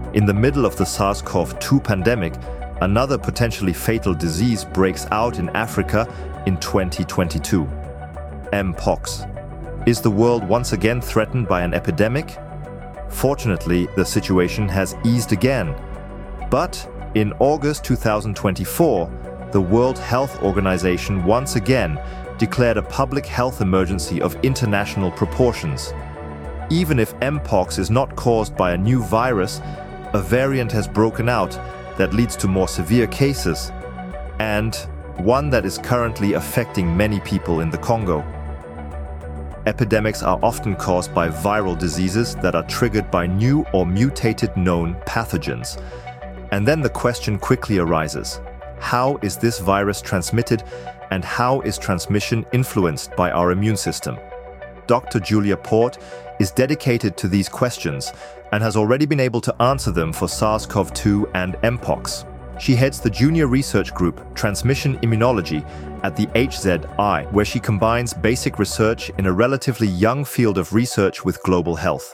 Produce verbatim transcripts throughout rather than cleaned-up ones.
In the middle of the SARS-C o V two pandemic, another potentially fatal disease breaks out in Africa in twenty twenty-two. Mpox. Is the world once again threatened by an epidemic? Fortunately, the situation has eased again. But in August two thousand twenty-four, the World Health Organization once again declared a public health emergency of international proportions. Even if Mpox is not caused by a new virus, a variant has broken out that leads to more severe cases, and one that is currently affecting many people in the Congo. Epidemics are often caused by viral diseases that are triggered by new or mutated known pathogens. And then the question quickly arises: how is this virus transmitted, and how is transmission influenced by our immune system? Doctor Julia Port is dedicated to these questions and has already been able to answer them for SARS-C o V two and Mpox. She heads the junior research group Transmission Immunology at the H Z I, where she combines basic research in a relatively young field of research with global health.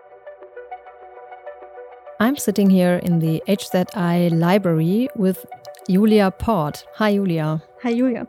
I'm sitting here in the H Z I library with Julia Port. Hi, Julia. Hi, Julia.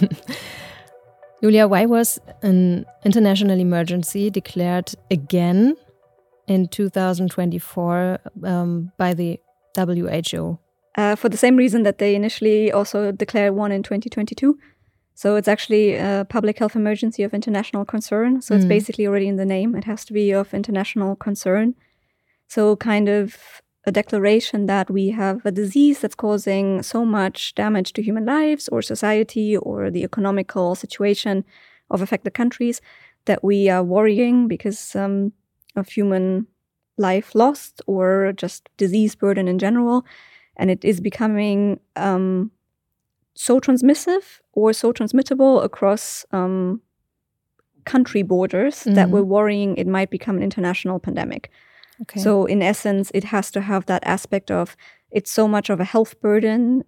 Julia, why was an international emergency declared again in two thousand twenty-four um, by the W H O? Uh, for the same reason that they initially also declared one in twenty twenty-two. So it's actually a public health emergency of international concern. So mm. it's basically already in the name. It has to be of international concern. So kind of a declaration that we have a disease that's causing so much damage to human lives or society or the economical situation of affected countries that we are worrying because um, of human life lost or just disease burden in general. And it is becoming um, so transmissive or so transmittable across um, country borders mm-hmm. that we're worrying it might become an international pandemic. Okay. So in essence, it has to have that aspect of it's so much of a health burden,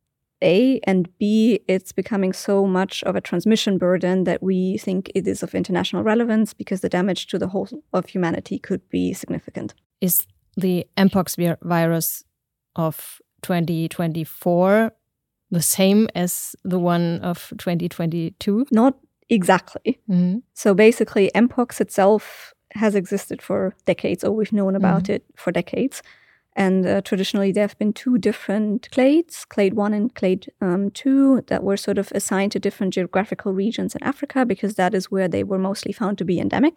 A, and B, it's becoming so much of a transmission burden that we think it is of international relevance because the damage to the whole of humanity could be significant. Is the Mpox vi- virus of twenty twenty-four the same as the one of twenty twenty-two? Not exactly. Mm-hmm. So basically, Mpox itself has existed for decades, or we've known about mm-hmm. it for decades. And uh, traditionally, there have been two different clades, clade one and clade um, two, that were sort of assigned to different geographical regions in Africa because that is where they were mostly found to be endemic.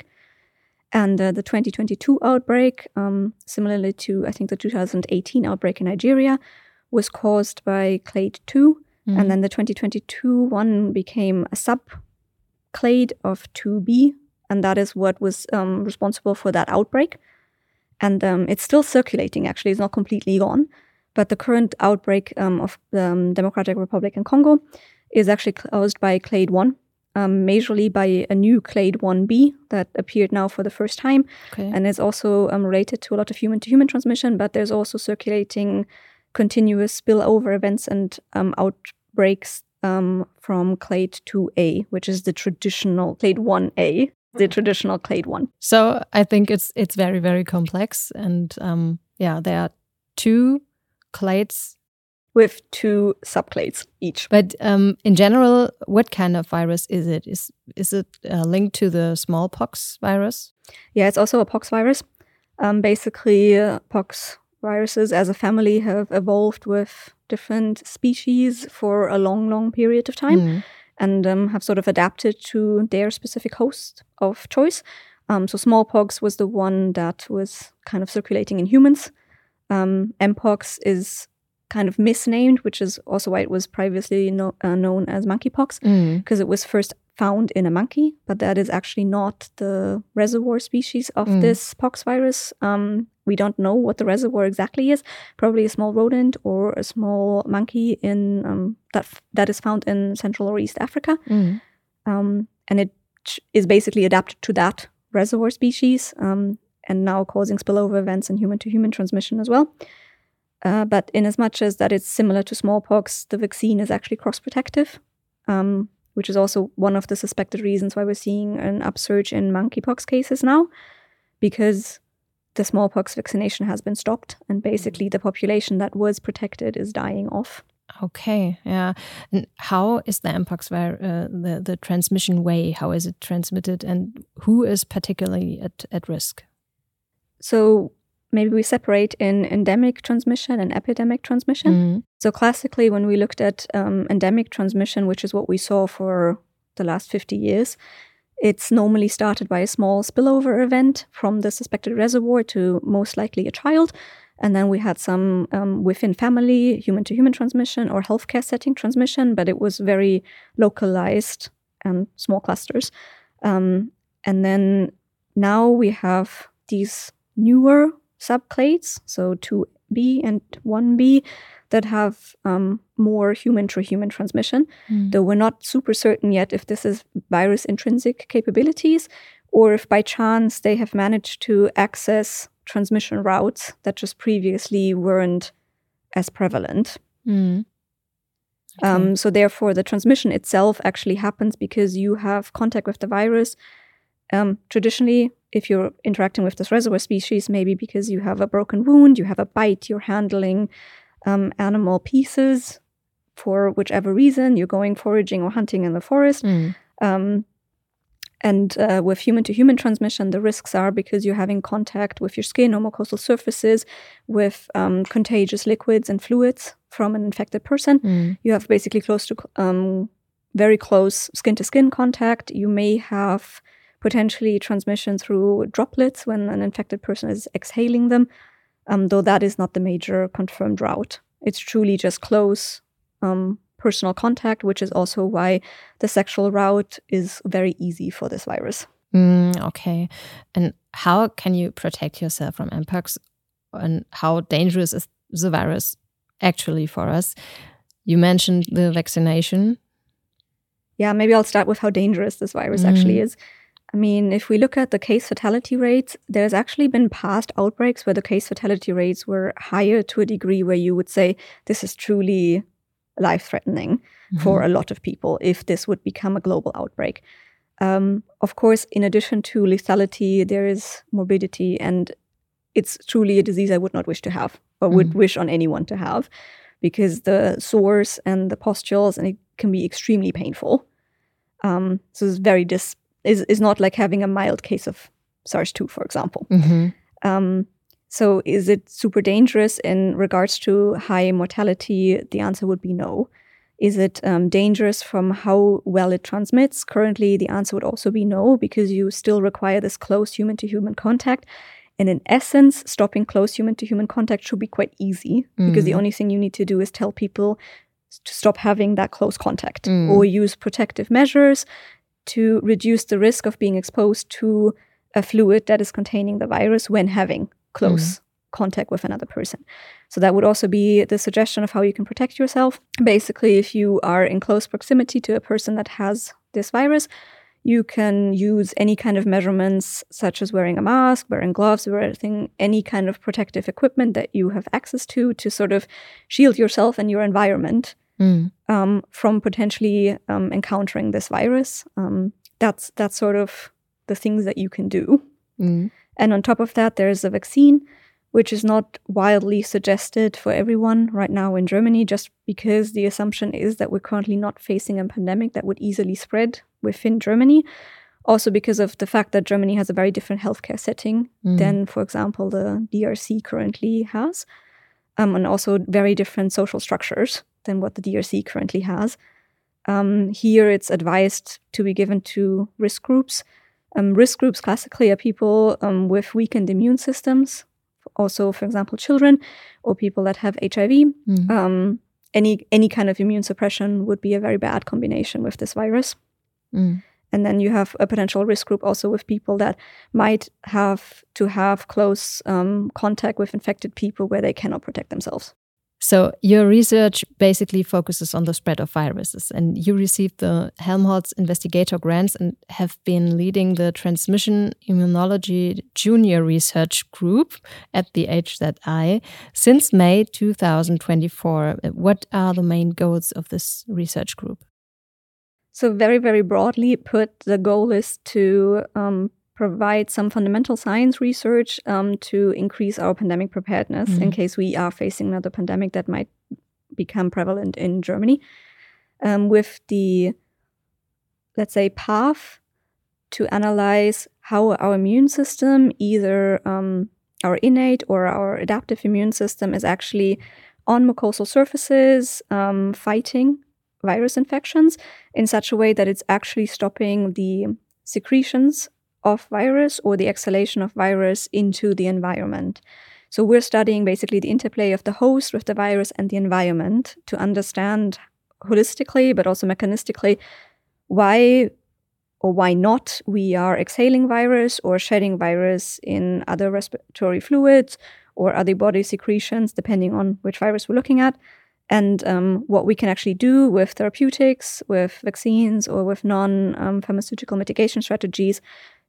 And uh, the twenty twenty-two outbreak, um, similarly to, I think, the two thousand eighteen outbreak in Nigeria, was caused by clade two. Mm-hmm. And then the twenty twenty-two one became a subclade of two B. And that is what was um, responsible for that outbreak. And um, it's still circulating, actually. It's not completely gone. But the current outbreak um, of the um, Democratic Republic in Congo is actually caused by clade one. Um, majorly by a new clade one B that appeared now for the first time. Okay. And is also um, related to a lot of human-to-human transmission, but there's also circulating continuous spillover events and um, outbreaks um, from clade two A, which is the traditional clade one A, the traditional clade one. So I think it's it's very, very complex. And um, yeah, there are two clades with two subclades each. But um, in general, what kind of virus is it? Is is it uh, linked to the smallpox virus? Yeah, it's also a pox virus. Um, basically, uh, pox viruses as a family have evolved with different species for a long, long period of time mm. and um, have sort of adapted to their specific host of choice. Um, so smallpox was the one that was kind of circulating in humans. Um, Mpox is kind of misnamed, which is also why it was previously no, uh, known as monkeypox, because mm. it was first found in a monkey, but that is actually not the reservoir species of mm. this pox virus. Um, we don't know what the reservoir exactly is. Probably a small rodent or a small monkey in um, that that is found in Central or East Africa, mm. um, and it is basically adapted to that reservoir species, um, and now causing spillover events and human-to-human transmission as well. Uh, but in as much as that it's similar to smallpox, the vaccine is actually cross-protective, um, which is also one of the suspected reasons why we're seeing an upsurge in monkeypox cases now, because the smallpox vaccination has been stopped, and basically the population that was protected is dying off. Okay, yeah. And how is the mpox vir- uh, the the transmission way? How is it transmitted, and who is particularly at at risk? So maybe we separate in endemic transmission and epidemic transmission. Mm. So classically, when we looked at um, endemic transmission, which is what we saw for the last fifty years, it's normally started by a small spillover event from the suspected reservoir to most likely a child. And then we had some um, within family, human-to-human transmission or healthcare setting transmission, but it was very localized and small clusters. Um, and then now we have these newer subclades, so two B and one B, that have um, more human-to-human transmission, mm. though we're not super certain yet if this is virus intrinsic capabilities or if by chance they have managed to access transmission routes that just previously weren't as prevalent. Mm. Okay. Um, so therefore, the transmission itself actually happens because you have contact with the virus. Um, traditionally, if you're interacting with this reservoir species, maybe because you have a broken wound, you have a bite, you're handling um, animal pieces for whichever reason, you're going foraging or hunting in the forest. Mm. Um, and uh, with human-to-human transmission, the risks are because you're having contact with your skin or mucosal surfaces, with um, contagious liquids and fluids from an infected person. Mm. You have basically close to um, very close skin-to-skin contact. You may have potentially transmission through droplets when an infected person is exhaling them, um, though that is not the major confirmed route. It's truly just close um, personal contact, which is also why the sexual route is very easy for this virus. Mm, okay. And how can you protect yourself from mpox? And how dangerous is the virus actually for us? You mentioned the vaccination. Yeah, maybe I'll start with how dangerous this virus mm. actually is. I mean, if we look at the case fatality rates, there's actually been past outbreaks where the case fatality rates were higher to a degree where you would say this is truly life-threatening mm-hmm. for a lot of people if this would become a global outbreak. Um, of course, in addition to lethality, there is morbidity, and it's truly a disease I would not wish to have or would mm-hmm. wish on anyone to have, because the sores and the pustules, and it can be extremely painful. Um, so it's very dis- is is not like having a mild case of SARS two, for example. Mm-hmm. Um, so is it super dangerous in regards to high mortality? The answer would be no. Is it um, dangerous from how well it transmits? Currently, the answer would also be no, because you still require this close human-to-human contact. And in essence, stopping close human-to-human contact should be quite easy, mm. because the only thing you need to do is tell people to stop having that close contact mm. or use protective measures to reduce the risk of being exposed to a fluid that is containing the virus when having close mm. contact with another person. So that would also be the suggestion of how you can protect yourself. Basically, if you are in close proximity to a person that has this virus, you can use any kind of measurements, such as wearing a mask, wearing gloves, wearing any kind of protective equipment that you have access to, to sort of shield yourself and your environment mm. um, from potentially um, encountering this virus. Um, that's that's sort of the things that you can do. Mm. And on top of that, there's a vaccine, which is not widely suggested for everyone right now in Germany, just because the assumption is that we're currently not facing a pandemic that would easily spread within Germany. Also because of the fact that Germany has a very different healthcare setting mm. than, for example, the D R C currently has, um, and also very different social structures than what the D R C currently has. Um, here, it's advised to be given to risk groups. Um, risk groups classically are people um, with weakened immune systems, also, for example, children or people that have H I V. Mm. Um, any any kind of immune suppression would be a very bad combination with this virus. Mm. And then you have a potential risk group also with people that might have to have close um, contact with infected people where they cannot protect themselves. So your research basically focuses on the spread of viruses, and you received the Helmholtz Investigator Grants and have been leading the Transmission Immunology Junior Research Group at the H Z I since May two thousand twenty-four. What are the main goals of this research group? So very, very broadly put, the goal is to um, provide some fundamental science research um, to increase our pandemic preparedness mm-hmm. in case we are facing another pandemic that might become prevalent in Germany, um, with the, let's say, path to analyze how our immune system, either um, our innate or our adaptive immune system, is actually on mucosal surfaces um, fighting virus infections in such a way that it's actually stopping the secretions of virus or the exhalation of virus into the environment. So we're studying basically the interplay of the host with the virus and the environment to understand holistically, but also mechanistically, why or why not we are exhaling virus or shedding virus in other respiratory fluids or other body secretions, depending on which virus we're looking at, and um, what we can actually do with therapeutics, with vaccines, or with non-pharmaceutical um, mitigation strategies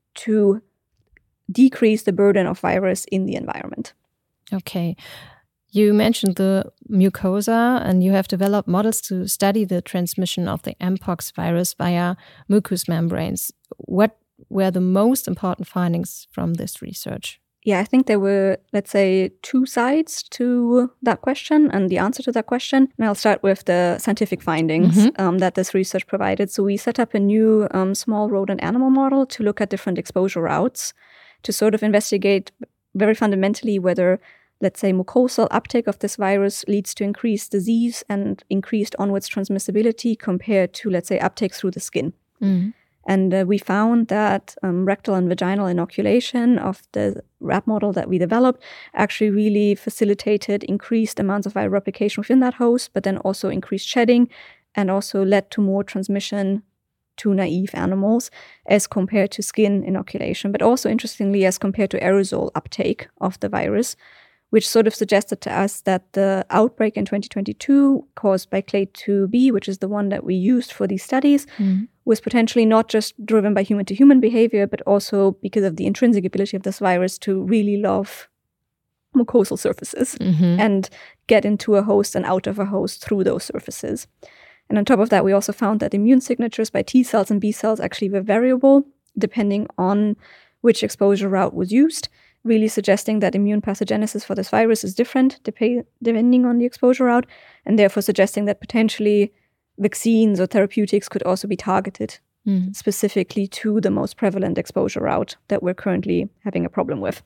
to decrease the burden of virus in the environment. Okay. You mentioned the mucosa, and you have developed models to study the transmission of the mpox virus via mucous membranes. What were the most important findings from this research? Yeah, I think there were, let's say, two sides to that question and the answer to that question. And I'll start with the scientific findings mm-hmm. um, that this research provided. So we set up a new um, small rodent animal model to look at different exposure routes to sort of investigate very fundamentally whether, let's say, mucosal uptake of this virus leads to increased disease and increased onwards transmissibility compared to, let's say, uptake through the skin. Mm-hmm. And uh, we found that um, rectal and vaginal inoculation of the rat model that we developed actually really facilitated increased amounts of viral replication within that host, but then also increased shedding and also led to more transmission to naive animals as compared to skin inoculation, but also interestingly as compared to aerosol uptake of the virus, which sort of suggested to us that the outbreak in twenty twenty-two caused by clade two B, which is the one that we used for these studies, mm-hmm. was potentially not just driven by human-to-human behavior, but also because of the intrinsic ability of this virus to really love mucosal surfaces mm-hmm. and get into a host and out of a host through those surfaces. And on top of that, we also found that immune signatures by T cells and B cells actually were variable depending on which exposure route was used, really suggesting that immune pathogenesis for this virus is different dep- depending on the exposure route, and therefore suggesting that potentially vaccines or therapeutics could also be targeted mm. specifically to the most prevalent exposure route that we're currently having a problem with.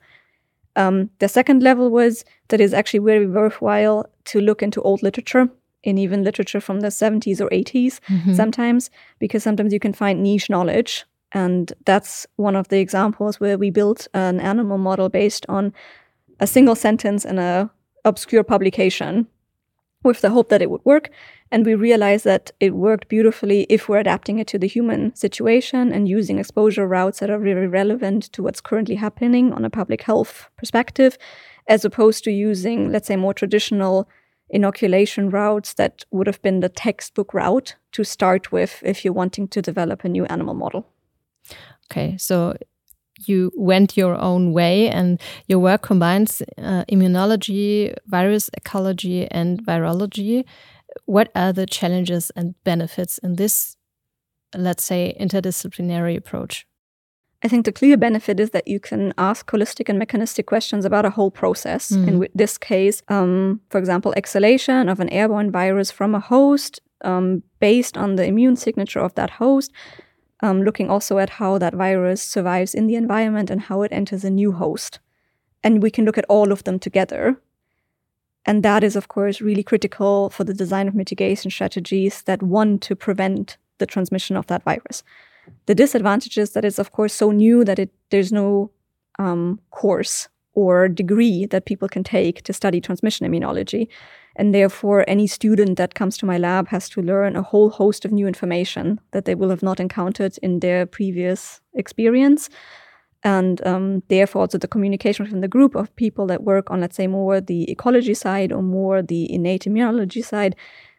Um, the second level was that it's actually very worthwhile to look into old literature, and even literature from the seventies or eighties mm-hmm. sometimes, because sometimes you can find niche knowledge. And that's one of the examples where we built an animal model based on a single sentence in an obscure publication with the hope that it would work. And we realized that it worked beautifully if we're adapting it to the human situation and using exposure routes that are really relevant to what's currently happening on a public health perspective, as opposed to using, let's say, more traditional inoculation routes that would have been the textbook route to start with if you're wanting to develop a new animal model. Okay, so you went your own way, and your work combines uh, immunology, virus ecology, and virology. What are the challenges and benefits in this, let's say, interdisciplinary approach? I think the clear benefit is that you can ask holistic and mechanistic questions about a whole process. Mm. In this case, um, for example, exhalation of an airborne virus from a host um, based on the immune signature of that host, Um, looking also at how that virus survives in the environment and how it enters a new host. And we can look at all of them together. And that is, of course, really critical for the design of mitigation strategies that want to prevent the transmission of that virus. The disadvantage is that it's, of course, so new that it there's no um, course or degree that people can take to study transmission immunology. And therefore, any student that comes to my lab has to learn a whole host of new information that they will have not encountered in their previous experience. And um, therefore, also the communication within the group of people that work on, let's say, more the ecology side or more the innate immunology side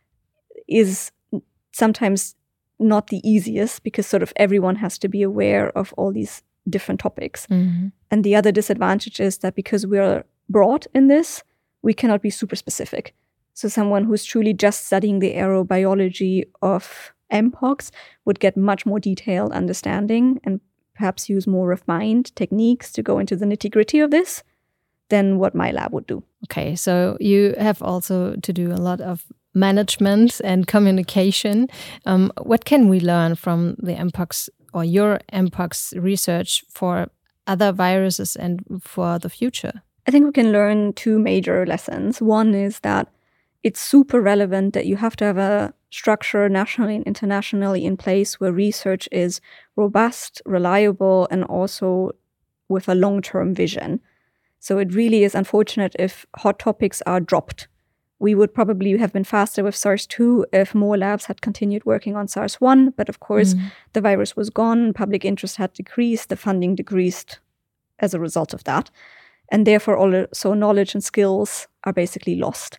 is sometimes not the easiest, because sort of everyone has to be aware of all these different topics. Mm-hmm. And the other disadvantage is that because we're broad in this, we cannot be super specific. So someone who's truly just studying the aerobiology of mpox would get much more detailed understanding and perhaps use more refined techniques to go into the nitty-gritty of this than what my lab would do. Okay, so you have also to do a lot of management and communication. Um, what can we learn from the Mpox or your Mpox research for other viruses and for the future? I think we can learn two major lessons. One is that it's super relevant that you have to have a structure nationally and internationally in place where research is robust, reliable, and also with a long-term vision. So it really is unfortunate if hot topics are dropped. We would probably have been faster with SARS two if more labs had continued working on SARS one. But of course, mm. the virus was gone, public interest had decreased, the funding decreased as a result of that. And therefore, also knowledge and skills are basically lost.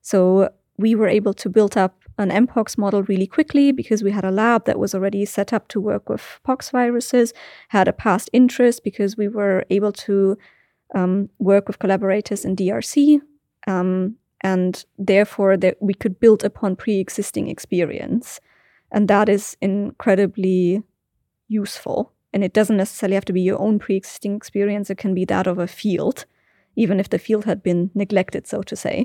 So we were able to build up an Mpox model really quickly because we had a lab that was already set up to work with pox viruses, had a past interest because we were able to um, work with collaborators in D R C, um, and therefore that we could build upon pre-existing experience. And that is incredibly useful. And it doesn't necessarily have to be your own pre-existing experience. It can be that of a field, even if the field had been neglected, so to say.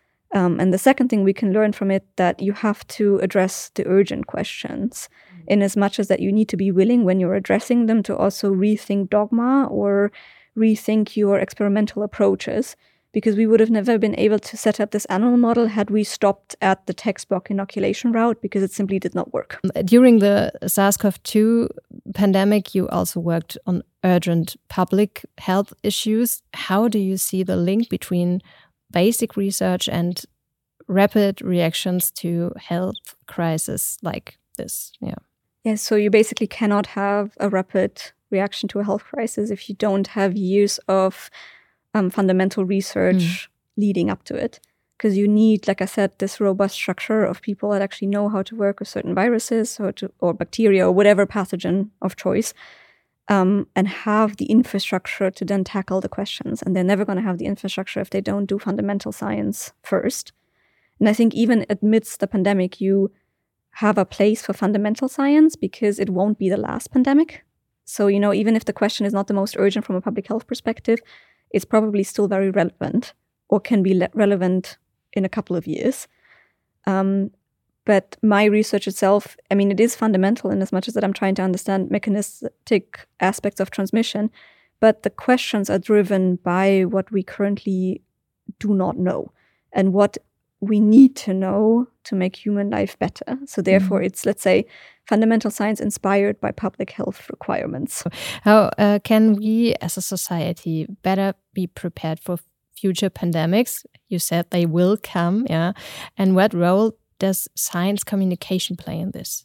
Um, and the second thing we can learn from it, that you have to address the urgent questions mm. in as much as that you need to be willing when you're addressing them to also rethink dogma or rethink your experimental approaches, because we would have never been able to set up this animal model had we stopped at the textbook inoculation route, because it simply did not work. During the SARS-C o V two pandemic, you also worked on urgent public health issues. How do you see the link between basic research and rapid reactions to health crisis like this? Yeah. Yeah, so you basically cannot have a rapid reaction to a health crisis if you don't have years of um, fundamental research mm. leading up to it. Because you need, like I said, this robust structure of people that actually know how to work with certain viruses or, to, or bacteria or whatever pathogen of choice. Um, and have the infrastructure to then tackle the questions. And they're never going to have the infrastructure if they don't do fundamental science first. And I think even amidst the pandemic, you have a place for fundamental science because it won't be the last pandemic. So, you know, even if the question is not the most urgent from a public health perspective, it's probably still very relevant or can be le- relevant in a couple of years. Um, But my research itself, I mean, it is fundamental in as much as that I'm trying to understand mechanistic aspects of transmission, but the questions are driven by what we currently do not know and what we need to know to make human life better. So therefore, mm-hmm. it's, let's say, fundamental science inspired by public health requirements. How uh, can we as a society better be prepared for future pandemics? You said they will come, yeah. And what role does science communication play in this?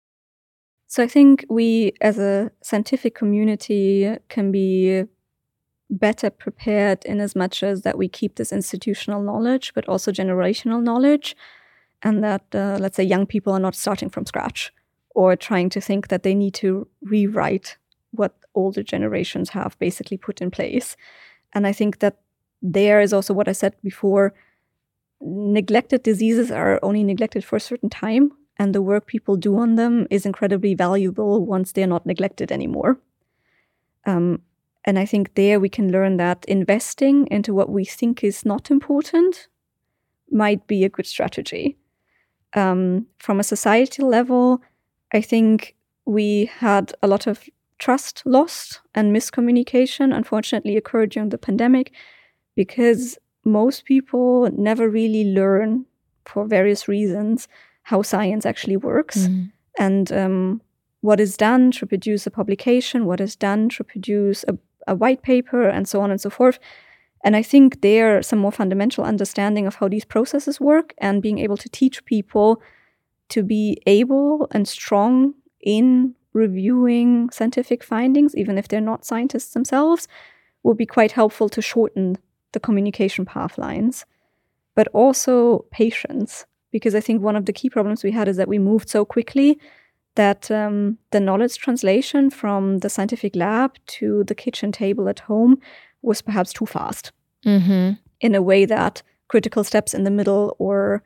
So I think we, as a scientific community, can be better prepared in as much as that we keep this institutional knowledge, but also generational knowledge, and that, uh, let's say, young people are not starting from scratch or trying to think that they need to rewrite what older generations have basically put in place. And I think that there is also what I said before, neglected diseases are only neglected for a certain time, and the work people do on them is incredibly valuable once they're not neglected anymore. Um, and I think there we can learn that investing into what we think is not important might be a good strategy. Um, from a societal level, I think we had a lot of trust lost and miscommunication, unfortunately, occurred during the pandemic because most people never really learn, for various reasons, how science actually works mm. and um, what is done to produce a publication, what is done to produce a, a white paper, and so on and so forth. And I think there some more fundamental understanding of how these processes work and being able to teach people to be able and strong in reviewing scientific findings, even if they're not scientists themselves, will be quite helpful to shorten the communication path lines, but also patience, because I think one of the key problems we had is that we moved so quickly that um, the knowledge translation from the scientific lab to the kitchen table at home was perhaps too fast mm-hmm. in a way that critical steps in the middle or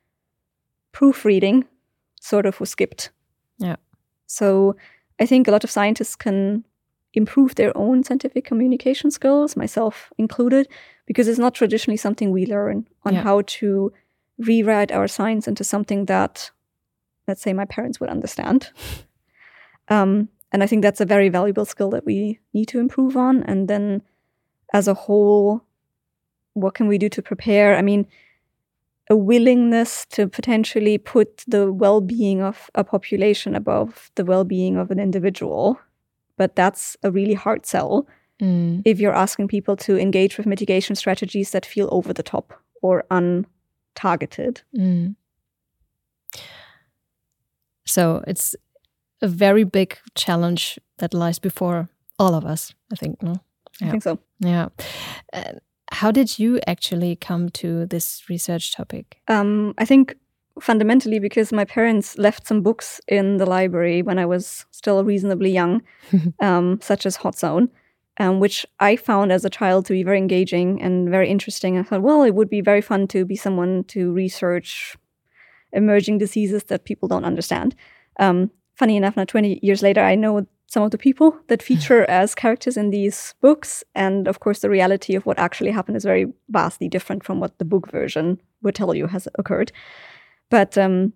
proofreading sort of was skipped. Yeah. So I think a lot of scientists can improve their own scientific communication skills, myself included, because it's not traditionally something we learn on yeah. how to rewrite our science into something that, let's say, my parents would understand. Um, and I think that's a very valuable skill that we need to improve on. And then as a whole, what can we do to prepare? I mean, a willingness to potentially put the well-being of a population above the well-being of an individual. But that's a really hard sell mm. if you're asking people to engage with mitigation strategies that feel over the top or untargeted. Mm. So it's a very big challenge that lies before all of us, I think. No? Yeah. I think so. Yeah. Uh, how did you actually come to this research topic? Um, I think fundamentally because my parents left some books in the library when I was still reasonably young, um, such as Hot Zone, um, which I found as a child to be very engaging and very interesting. I thought, well, it would be very fun to be someone to research emerging diseases that people don't understand. Um, funny enough, now twenty years later, I know some of the people that feature as characters in these books. And of course, the reality of what actually happened is very vastly different from what the book version would tell you has occurred. But um,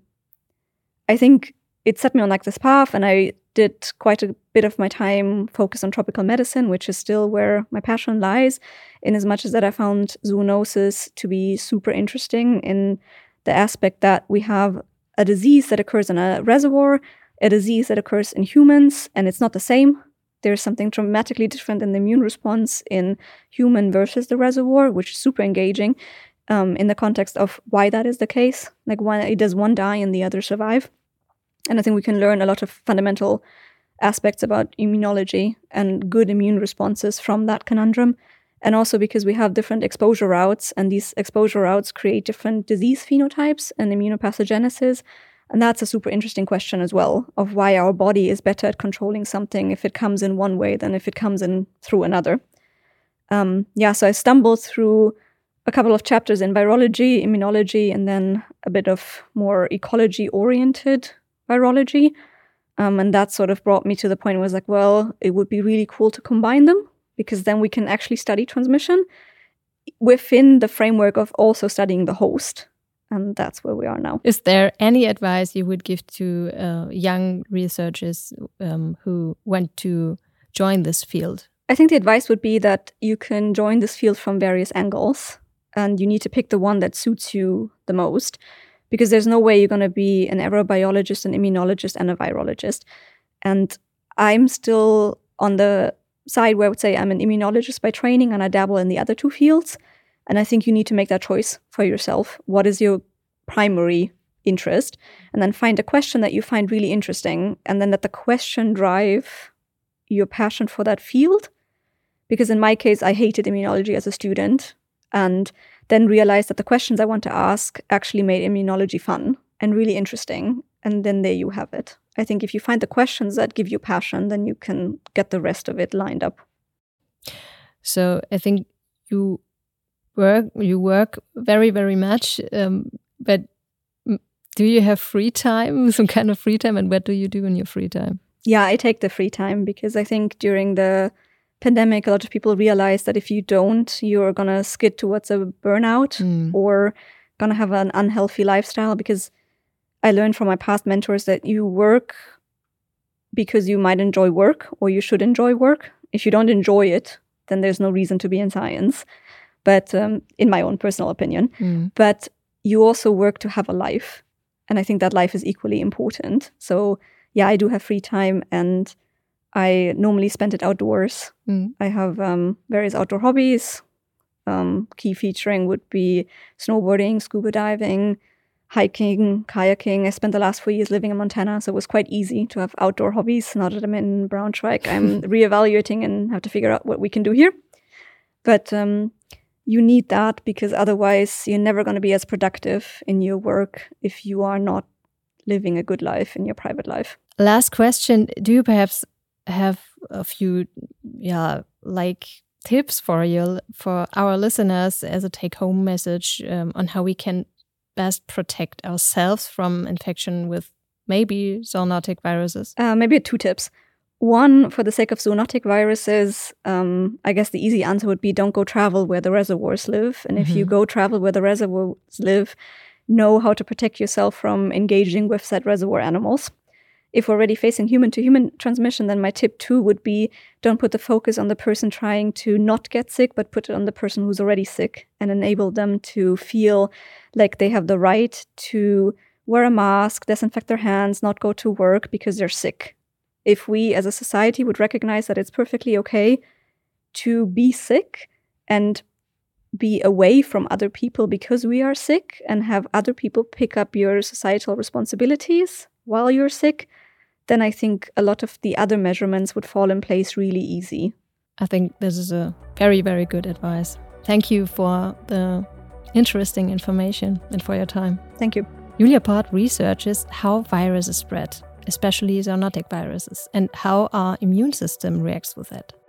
I think it set me on like this path, and I did quite a bit of my time focused on tropical medicine, which is still where my passion lies, in as much as that I found zoonosis to be super interesting in the aspect that we have a disease that occurs in a reservoir, a disease that occurs in humans, and it's not the same. There's something dramatically different in the immune response in human versus the reservoir, which is super engaging um, in the context of why that is the case. Like, why does one die and the other survive? And I think we can learn a lot of fundamental aspects about immunology and good immune responses from that conundrum. And also because we have different exposure routes, and these exposure routes create different disease phenotypes and immunopathogenesis. And that's a super interesting question as well, of why our body is better at controlling something if it comes in one way than if it comes in through another. Um, yeah, so I stumbled through a couple of chapters in virology, immunology, and then a bit of more ecology-oriented virology. Um, and that sort of brought me to the point where I was like, well, it would be really cool to combine them, because then we can actually study transmission within the framework of also studying the host. And that's where we are now. Is there any advice you would give to uh, young researchers um, who want to join this field? I think the advice would be that you can join this field from various angles, and you need to pick the one that suits you the most, because there's no way you're going to be an aerobiologist, an immunologist, and a virologist. And I'm still on the side where I would say I'm an immunologist by training, and I dabble in the other two fields. And I think you need to make that choice for yourself. What is your primary interest? And then find a question that you find really interesting, and then let the question drive your passion for that field. Because in my case, I hated immunology as a student, and then realized that the questions I want to ask actually made immunology fun and really interesting. And then there you have it. I think if you find the questions that give you passion, then you can get the rest of it lined up. So I think you work you work very, very much, um, but do you have free time, some kind of free time, and what do you do in your free time? Yeah, I take the free time because I think during the pandemic, a lot of people realize that if you don't, you're going to skid towards a burnout mm. or going to have an unhealthy lifestyle. Because I learned from my past mentors that you work because you might enjoy work, or you should enjoy work. If you don't enjoy it, then there's no reason to be in science. But um, in my own personal opinion, mm. but you also work to have a life. And I think that life is equally important. So yeah, I do have free time, and I normally spend it outdoors. Mm. I have um, various outdoor hobbies. Um, key featuring would be snowboarding, scuba diving, hiking, kayaking. I spent the last four years living in Montana, so it was quite easy to have outdoor hobbies. Now that I'm in Braunschweig, I'm reevaluating and have to figure out what we can do here. But um, you need that, because otherwise you're never going to be as productive in your work if you are not living a good life in your private life. Last question. Do you perhaps have a few yeah, like tips for you, for our listeners as a take-home message um, on how we can best protect ourselves from infection with maybe zoonotic viruses? Uh, maybe two tips. One, for the sake of zoonotic viruses, um, I guess the easy answer would be don't go travel where the reservoirs live. And mm-hmm. if you go travel where the reservoirs live, know how to protect yourself from engaging with said reservoir animals. If we're already facing human-to-human transmission, then my tip two would be don't put the focus on the person trying to not get sick, but put it on the person who's already sick and enable them to feel like they have the right to wear a mask, disinfect their hands, not go to work because they're sick. If we as a society would recognize that it's perfectly okay to be sick and be away from other people because we are sick and have other people pick up your societal responsibilities while you're sick, then I think a lot of the other measurements would fall in place really easy. I think this is a very, very good advice. Thank you for the interesting information and for your time. Thank you. Julia Pott researches how viruses spread, especially zoonotic viruses, and how our immune system reacts with it.